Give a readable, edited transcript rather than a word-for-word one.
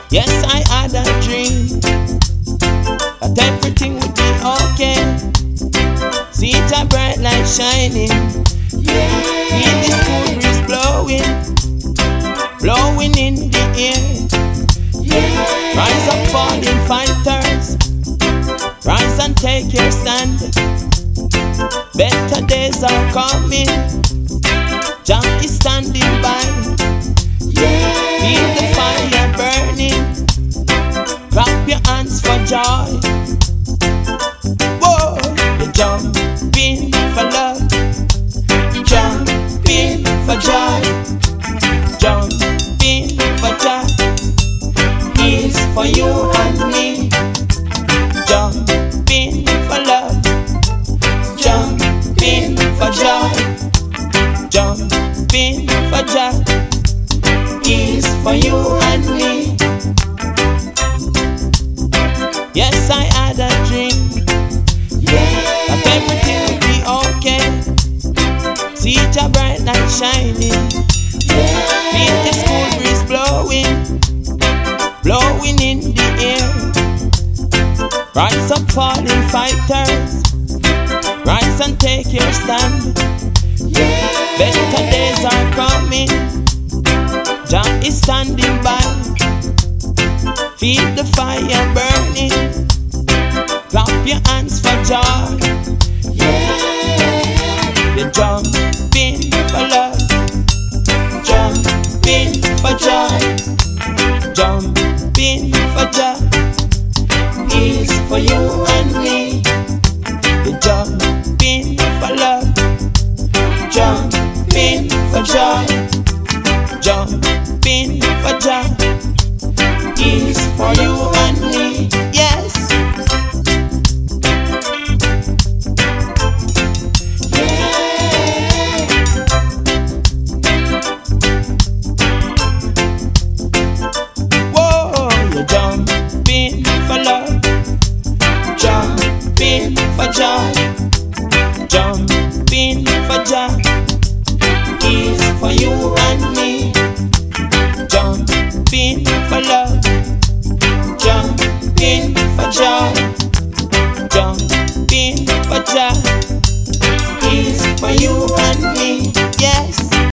Yes, I had a dream that everything would be okay. See the bright light shining, feel the cool breeze blowing, blowing in the air. Rise up, falling fighters, rise and take your stand. Better days are coming, Jah is standing by. Feel the fire burning, clap your hands for joy. Whoa, you're jumping for love, jumping for joy, jumping for joy. He's for you and me, jumping for love, jumping for joy, jumping for joy. He's for you and me. Yes, I had a dream that everything would be okay. See the bright light shining, feel the cool breeze blowing, blowing in the air. Rise up, falling fighters, rise and take your stand. Better days are coming, Jah is standing by. Feel the fire burning, clap your hands for joy. You're jumping for love, jumping for joy, jumping for joy. He's for you and me. You're jumping for love, jumping for joy, jumping for joy.